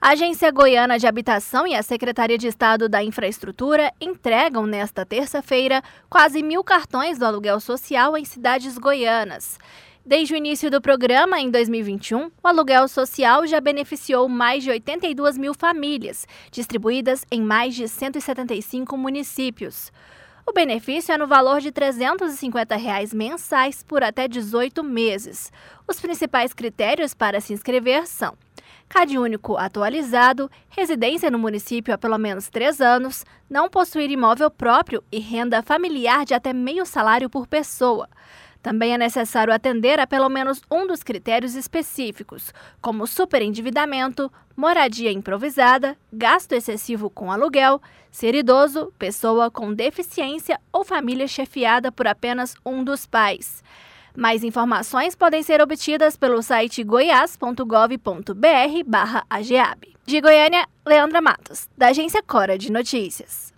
A Agência Goiana de Habitação e a Secretaria de Estado da Infraestrutura entregam nesta terça-feira quase 1.000 cartões do aluguel social em cidades goianas. Desde o início do programa, em 2021, o aluguel social já beneficiou mais de 82 mil famílias, distribuídas em mais de 175 municípios. O benefício é no valor de R$ 350 mensais por até 18 meses. Os principais critérios para se inscrever são: CAD único atualizado, residência no município há pelo menos 3 anos, não possuir imóvel próprio e renda familiar de até meio salário por pessoa. Também é necessário atender a pelo menos um dos critérios específicos, como superendividamento, moradia improvisada, gasto excessivo com aluguel, ser idoso, pessoa com deficiência ou família chefiada por apenas um dos pais. Mais informações podem ser obtidas pelo site goiás.gov.br/ageab. De Goiânia, Leandra Matos, da Agência Cora de Notícias.